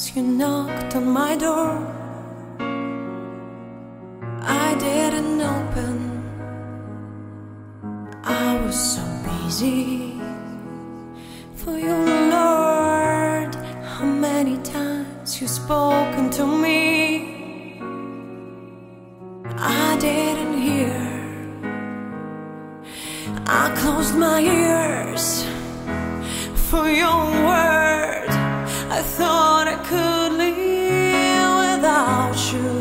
you knocked on my door. I didn't open, I was so busy. For you, Lord, how many times you've spoken to me. I didn't hear, I closed my ears for your word. I thought I could live without you.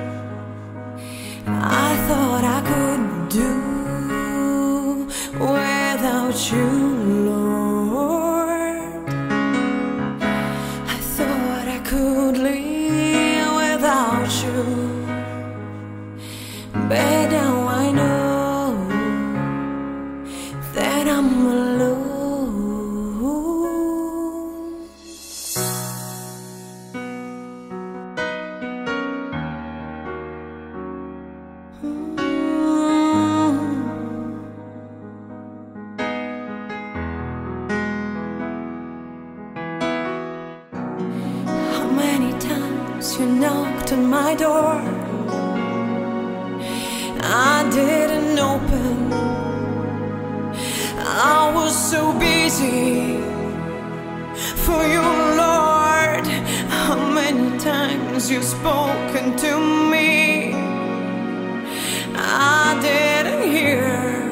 I thought I could do without you, Lord. I thought I could live without you, but now I know that I'm alone. How many times you knocked on my door, I didn't open, I was so busy. For you, Lord, how many times you've spoken to me. I didn't hear,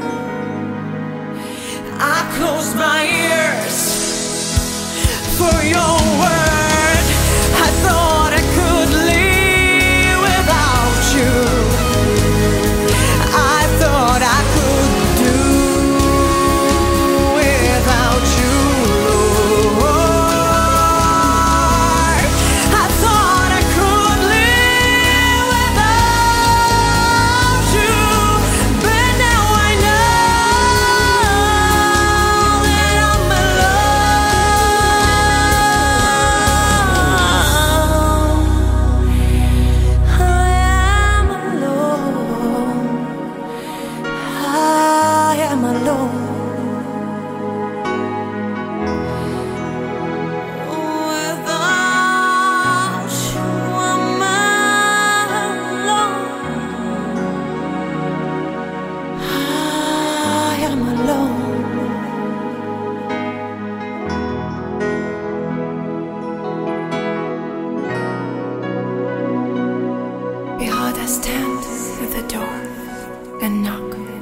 I closed my ears for your word. I thought I could live without you. I thought I could do without you, Lord. I thought I could live without you, but now I know that I'm alone. I am alone. I am alone. Without you, I'm alone. I am alone. Behold, I stand at the door and knock.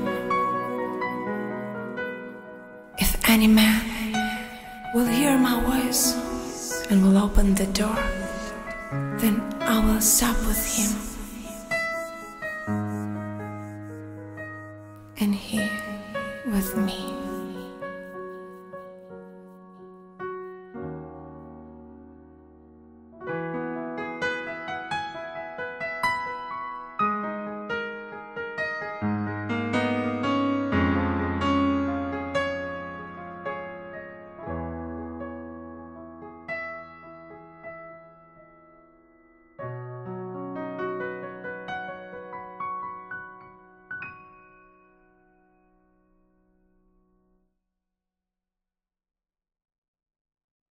If any man will hear my voice and will open the door, then I will sup with him